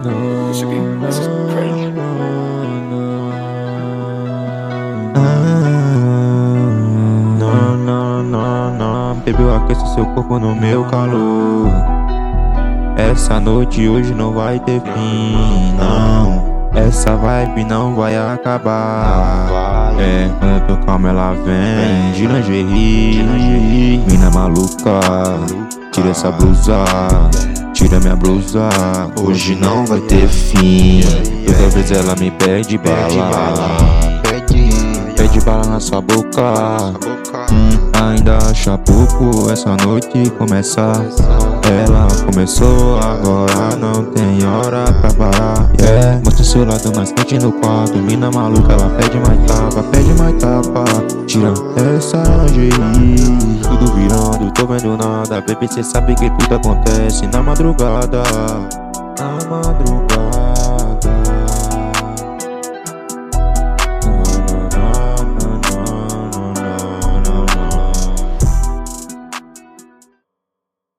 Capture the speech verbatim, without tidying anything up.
No, This should be, this is crazy. Não, não, não, não. Baby, eu aqueço seu corpo no meu calor. Essa noite hoje não vai ter fim, não. Essa vibe não vai acabar. É, quando eu tô calmo ela vem de lingerie. Mina maluca, tira essa blusa, tira minha blusa. Hoje não vai ter fim. Toda vez ela me pede bala, pede bala na sua boca. Hum, ainda acha pouco essa noite começar. Ela começou agora, não tem hora pra parar. Yeah. Mostra seu lado mais quente no quarto. Mina maluca, ela pede mais tapa, pede mais tapa. Tira essa lingerie, tudo virando, tô vendo nada. Baby, cê sabe que tudo acontece na madrugada. Na madrugada.